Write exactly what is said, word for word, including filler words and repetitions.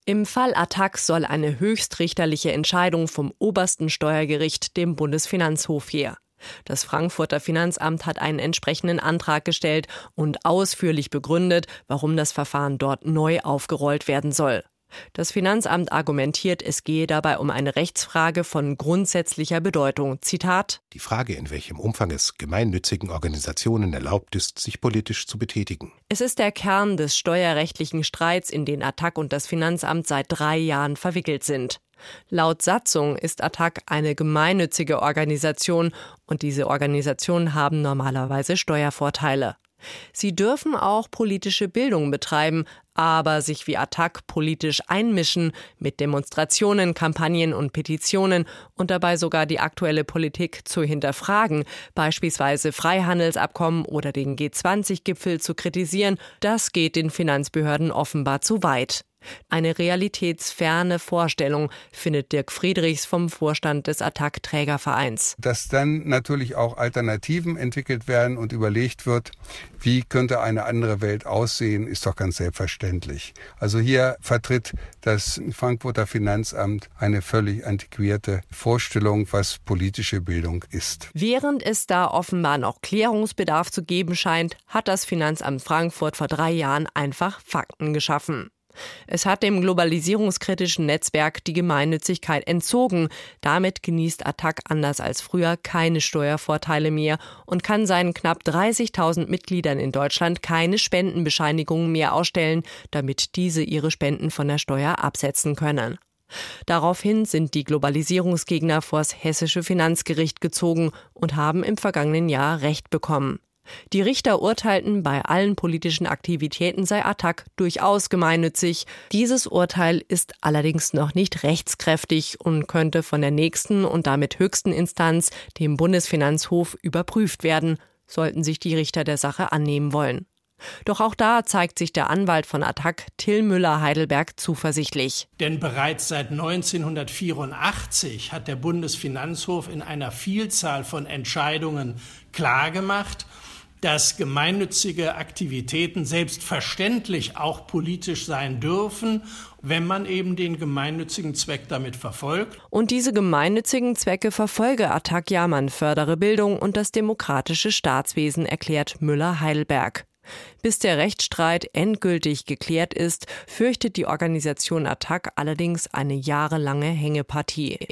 Im Fall Attac soll eine höchstrichterliche Entscheidung vom obersten Steuergericht, dem Bundesfinanzhof, her. Das Frankfurter Finanzamt hat einen entsprechenden Antrag gestellt und ausführlich begründet, warum das Verfahren dort neu aufgerollt werden soll. Das Finanzamt argumentiert, es gehe dabei um eine Rechtsfrage von grundsätzlicher Bedeutung. Zitat: Die Frage, in welchem Umfang es gemeinnützigen Organisationen erlaubt ist, sich politisch zu betätigen. Es ist der Kern des steuerrechtlichen Streits, in den Attac und das Finanzamt seit drei Jahren verwickelt sind. Laut Satzung ist Attac eine gemeinnützige Organisation und diese Organisationen haben normalerweise Steuervorteile. Sie dürfen auch politische Bildung betreiben, aber sich wie Attac politisch einmischen mit Demonstrationen, Kampagnen und Petitionen und dabei sogar die aktuelle Politik zu hinterfragen, beispielsweise Freihandelsabkommen oder den G zwanzig Gipfel zu kritisieren, das geht den Finanzbehörden offenbar zu weit. Eine realitätsferne Vorstellung, findet Dirk Friedrichs vom Vorstand des Attac-Trägervereins. Dass dann natürlich auch Alternativen entwickelt werden und überlegt wird, wie könnte eine andere Welt aussehen, ist doch ganz selbstverständlich. Also hier vertritt das Frankfurter Finanzamt eine völlig antiquierte Vorstellung, was politische Bildung ist. Während es da offenbar noch Klärungsbedarf zu geben scheint, hat das Finanzamt Frankfurt vor drei Jahren einfach Fakten geschaffen. Es hat dem globalisierungskritischen Netzwerk die Gemeinnützigkeit entzogen. Damit genießt Attac anders als früher keine Steuervorteile mehr und kann seinen knapp dreißigtausend Mitgliedern in Deutschland keine Spendenbescheinigungen mehr ausstellen, damit diese ihre Spenden von der Steuer absetzen können. Daraufhin sind die Globalisierungsgegner vors hessische Finanzgericht gezogen und haben im vergangenen Jahr Recht bekommen. Die Richter urteilten, bei allen politischen Aktivitäten sei Attac durchaus gemeinnützig. Dieses Urteil ist allerdings noch nicht rechtskräftig und könnte von der nächsten und damit höchsten Instanz, dem Bundesfinanzhof, überprüft werden, sollten sich die Richter der Sache annehmen wollen. Doch auch da zeigt sich der Anwalt von Attac, Till Müller-Heidelberg, zuversichtlich. Denn bereits seit neunzehnhundertvierundachtzig hat der Bundesfinanzhof in einer Vielzahl von Entscheidungen klargemacht, dass gemeinnützige Aktivitäten selbstverständlich auch politisch sein dürfen, wenn man eben den gemeinnützigen Zweck damit verfolgt. Und diese gemeinnützigen Zwecke verfolge Attac ja, man fördere Bildung und das demokratische Staatswesen, erklärt Müller-Heidelberg. Bis der Rechtsstreit endgültig geklärt ist, fürchtet die Organisation Attac allerdings eine jahrelange Hängepartie.